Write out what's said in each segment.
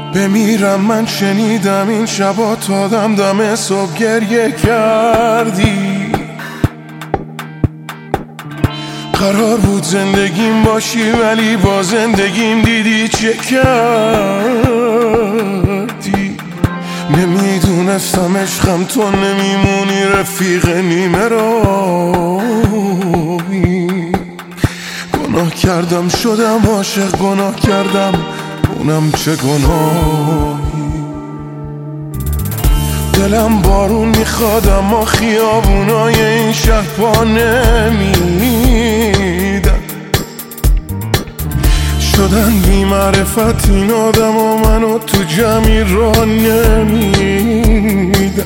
بمیرم من شنیدم این شبا تا دم صبح گریه کردی. قرار بود زندگیم باشی ولی با زندگیم دیدی چه کردی. نمیدونستم عشقم تو نمیمونی رفیق نیمه راهی. گناه کردم شدم عاشق، گناه کردم اونم چه گناهی. دلم بارون میخواد اما خیابونای این شهر پا نمیدن. شدن بی معرفت این آدم و منو تو جمعی را نمیدن.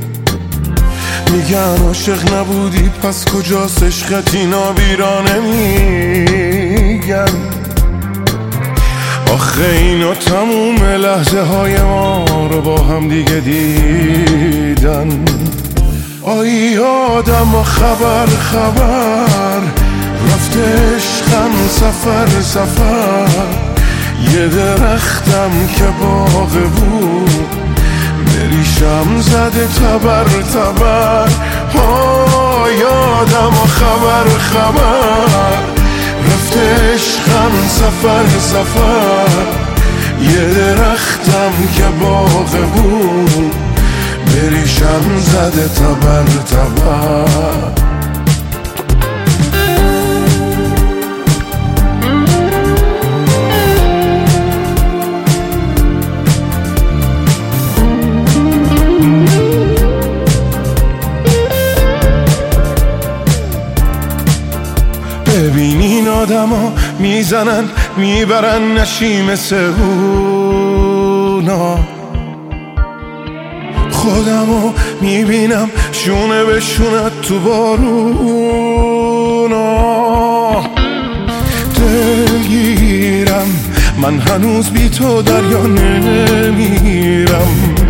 میگن عاشق نبودی پس کجاست عشقت، اینا بیرا نمیگن. آخه اینا تموم لحظه های ما رو با هم دیگه دیدن. آی آدم خبر رفته عشقم سفر. یه درختم که باغ بود بریشم زده تبر. آی آدم خبر رفته عشقم سفر. یه درختم که باغ بود بریشم زده تبر. ببین این آدم ها میزنن میبرن نشیم سهونا. خودمو میبینم شونه به شونت تو بارونا. دلگیرم من هنوز بی تو دریا نمیرم.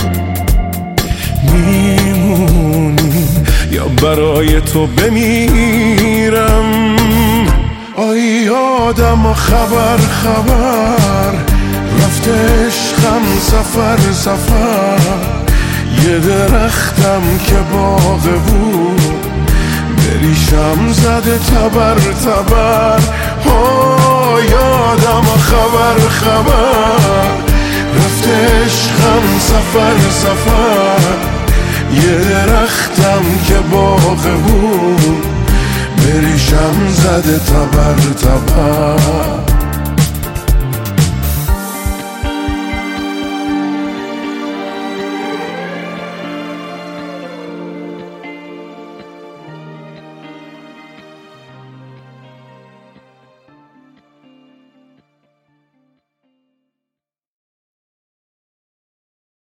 میمونی یا برای تو بمیرم. آی آدم خبر رفته عشقم سفر. یه درختم که باغ بود بریشم زده تبر. آی آدم خبر رفته عشقم سفر. یه درختم که باغ بود بریشم زده تبر.